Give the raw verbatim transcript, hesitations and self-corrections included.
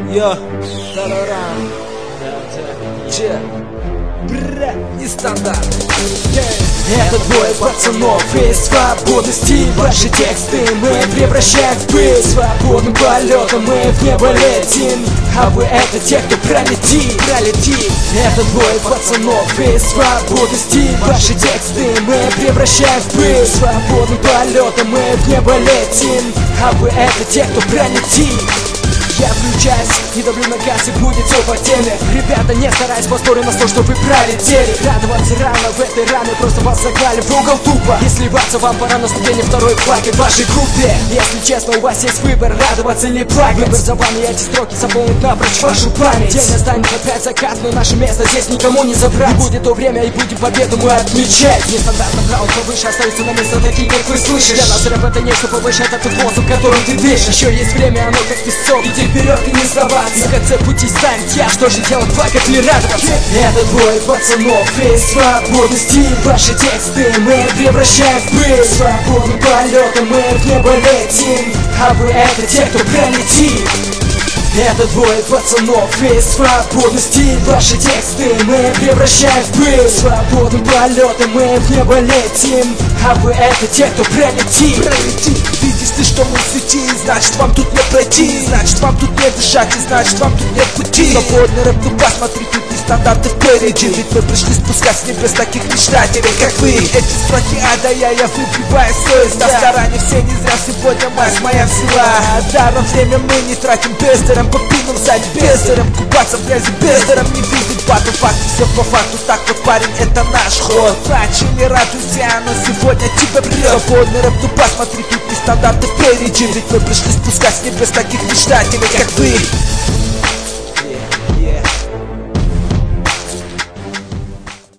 Йо, тарарам, че, бра, нестандарт. Это бой пацанов и свободности. Ваши тексты мы превращаем в пыль. Свободным полетом мы в небо летим, а вы это те, кто пролетит, пролетит. Этот бой пацанов и свободности. Ваши тексты мы превращаем в пыль. Свободным полетом мы в небо летим, а вы это те, кто пролетит. Я включаюсь, не давлю на газ и будет все по теме. Ребята, не стараюсь, поспорю на то, что вы пролетели. Радоваться рано в этой раме, просто вас загнали в угол тупо. И сливаться вам пора на ступени второй флаги в вашей группе. Если честно, у вас есть выбор, радоваться или плакать. Выбор за вами, эти строки заполнят напрочь вашу память. День настанет опять закат, но наше место здесь никому не забрать. И будет то время, и будем победу мы отмечать. Нестандартно раунд повыше остаются на место такие, как вы слышишь. Для нас рэп это нечто повышает этот воздух, которым ты дышишь. Еще есть время, оно как песок. Иди вперед и не сдаваться. На конце пути станет я, что же делать, плакать или радоваться? Этот бой пацанов и свободности. Ваши тексты мы превращаем в пыль. Свободным полетом мы в небо летим, а вы это те, кто пролетит. Этот бой пацанов и свободности. Ваши тексты мы превращаем в пыль. Свободным полетом мы в небо летим, а вы это те, кто пролетит. Пролетит. Видишь ты, что мы в сети, значит вам тут не пройти. Значит вам тут не дышать, и значит вам тут нет пути. Свободный рэп, ну посмотри, тут не стандарты впереди. Ведь мы пришли спускать с небес таких мечтателей, как вы. Эти строки ада я, я выбиваю совесть. На стороне все не зря, сегодня мать моя взяла. Даром время мы не тратим, бездаром попинем сзади, бездаром купаться в грязи, бездаром не видеть батл. Факты, все по факту, так вот, парень, это наш ход. Плачь и не радуйся, но сегодня тебя прет. Свободный рэп, ну посмотри, тут не стандарты впереди. Ведь мы пришли спускать с небес таких мечтателей, как вы.